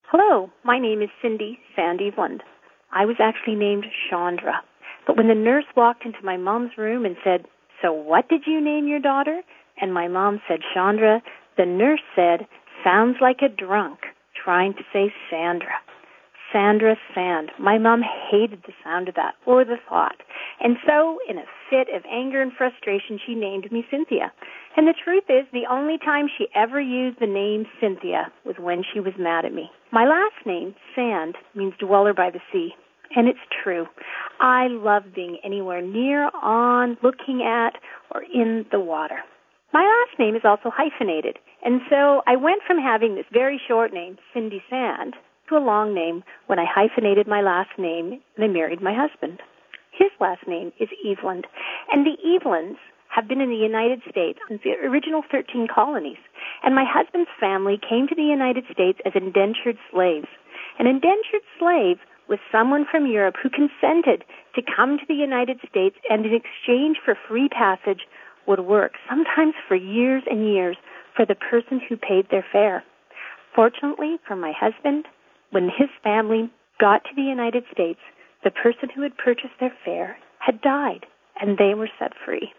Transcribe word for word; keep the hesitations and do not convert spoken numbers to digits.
Hello, my name is Cindy Sand Eveland. I was actually named Chandra. But when the nurse walked into my mom's room and said, "So what did you name your daughter?" and my mom said Chandra, the nurse said, "Sounds like a drunk trying to say Sandra." Sandra Sand. My mom hated the sound of that or the thought. And so, in a fit of anger and frustration, she named me Cynthia. And the truth is, the only time she ever used the name Cynthia was when she was mad at me. My last name, Sand, means dweller by the sea. And it's true. I love being anywhere near, on, looking at, or in the water. My last name is also hyphenated. And so I went from having this very short name, Cindy Sand, to a long name when I hyphenated my last name and I married my husband. His last name is Eveland. And the Evelands have been in the United States since the original thirteen colonies. And my husband's family came to the United States as indentured slaves. An indentured slave was someone from Europe who consented to come to the United States and in exchange for free passage would work, sometimes for years and years, for the person who paid their fare. Fortunately for my husband, when his family got to the United States, the person who had purchased their fare had died, and they were set free.